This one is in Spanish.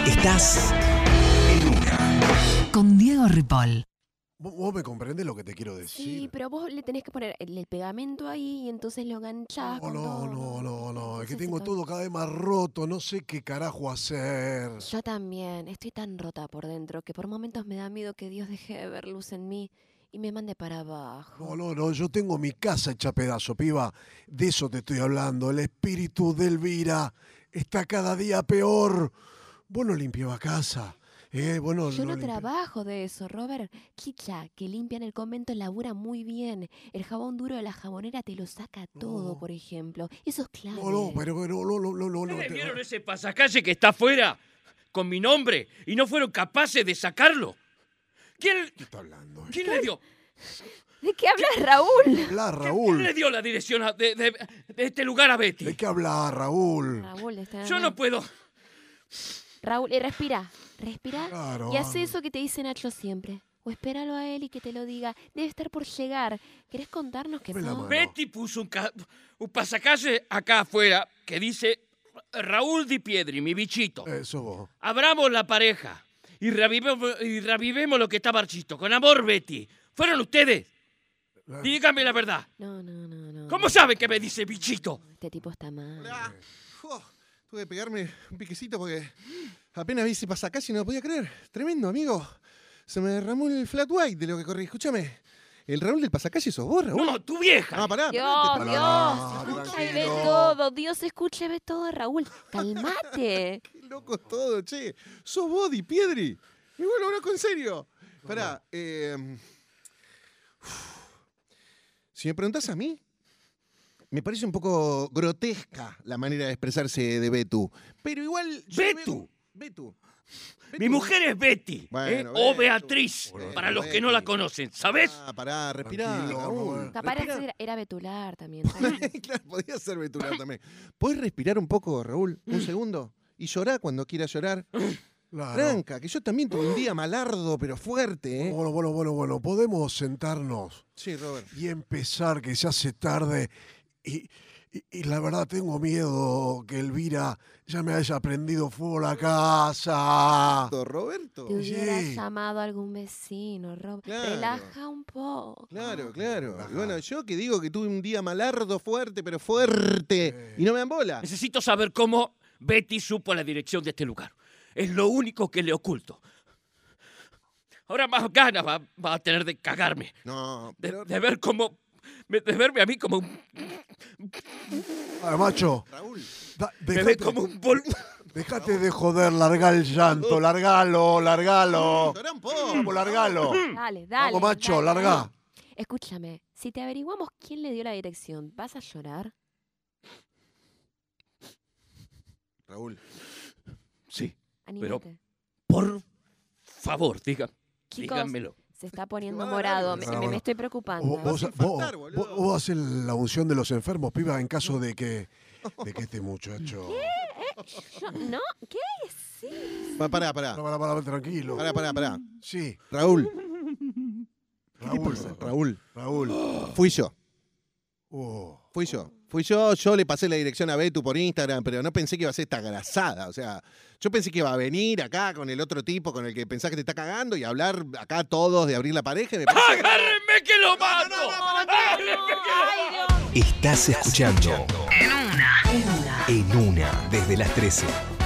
Estás en Una. Con Diego Ripoll. ¿Vos me comprendés lo que te quiero decir? Sí, pero vos le tenés que poner el pegamento ahí y entonces lo enganchás con todo. No. Es que Entonces tengo se todo cada vez más roto. No sé qué carajo hacer. Yo también. Estoy tan rota por dentro que por momentos me da miedo que Dios deje de ver luz en mí y me mande para abajo. No. Yo tengo mi casa hecha pedazo, piba. De eso te estoy hablando. El espíritu de Elvira está cada día peor. Vos no limpiabas casa. Yo no limpiabas. trabajo de eso, Robert. Chicha, que limpia en el convento labura muy bien. El jabón duro de la jabonera te lo saca todo, por ejemplo. Eso es clave. No. ¿Ustedes vieron ese pasacalle que está afuera con mi nombre y no fueron capaces de sacarlo? ¿Qué está hablando? ¿Quién le dio? ¿De qué hablas, Raúl? Habla, ¿Quién Raúl. le dio la dirección de este lugar a Betty? ¿De qué habla, Raúl? Raúl, está... Yo no puedo. Raúl, respira. Claro. Y hace eso que te dice Nacho siempre. O espéralo a él y que te lo diga. Debe estar por llegar. ¿Querés contarnos qué Dame la pasó? mano. Betty puso un pasacalle acá afuera que dice Raúl Di Piedri, mi bichito. Eso vos. Abramos la pareja y revivemos lo que está marchito. Con amor, Betty. ¿Fueron ustedes? Díganme la verdad. No. ¿Cómo sabe que me dice bichito? Este tipo está mal. Tuve que pegarme un piquecito porque apenas vi ese pasacalle y no lo podía creer. Tremendo, amigo. Se me derramó el flat white de lo que corrí. Escúchame, el Raúl del pasacalle sos vos, Raúl. No, tu vieja. No, pará. Dios, pará, escucha y ve tranquilo. todo. Dios escucha y ve todo, Raúl. Calmate. Qué loco es todo, che. Sos vos, Di Piedri. Me vuelvo loco en serio. Pará, si me preguntás a mí, me parece un poco grotesca la manera de expresarse de Betu. Pero igual... Betu. Mi mujer es Betty, Bueno, o Betu. Beatriz, Bueno, para los Betty. que no la conocen, ¿sabes? Pará, respirá, Tranquilo, Raúl. Raúl. Capaz Respirá. era betular también. Claro, podía ser betular también. ¿Podés respirar un poco, Raúl? Un segundo. Y llorar cuando quieras llorar. Claro. Tranca, que yo también tuve un día malardo, pero fuerte, ¿eh? Bueno. Podemos sentarnos Sí, Robert. y empezar, que se hace tarde. Y la verdad tengo miedo que Elvira ya me haya prendido fuego la casa. Roberto. Te hubieras Sí. llamado a algún vecino, Rob. Claro. Relaja un poco. Claro. Y bueno, yo que digo que tuve un día malardo fuerte, pero fuerte. Y no me dan bola. Necesito saber cómo Betty supo la dirección de este lugar. Es lo único que le oculto. Ahora más ganas va a tener de cagarme. No, De pero... verme a mí como un... Macho, Raúl. Me ve como un dejate de joder, larga el llanto, largalo. Llorá un poco. Vamos, largalo. Dale. Vamos, macho, dale. largá. Escúchame, si te averiguamos quién le dio la dirección, ¿vas a llorar? Raúl. Sí, Anímate. por favor, Chicos, díganmelo. se está poniendo No, morado. no, Me estoy preocupando. Vos sin faltar, boludo. vos haces la unción de los enfermos, piba, en caso de que este muchacho... ¿No? ¿Qué? Sí. Pará. Pará, tranquilo. Pará. Sí, Raúl. Raúl. Raúl. Fui yo. Oh. Fui yo le pasé la dirección a Betu por Instagram, pero no pensé que iba a ser esta grasada. O sea, yo pensé que iba a venir acá con el otro tipo con el que pensás que te está cagando y hablar acá todos de abrir la pareja. Y me parece... ¡Agárrenme que lo mato! ¡Agárrenme que lo mato! Estás escuchando En Una. Desde las 13.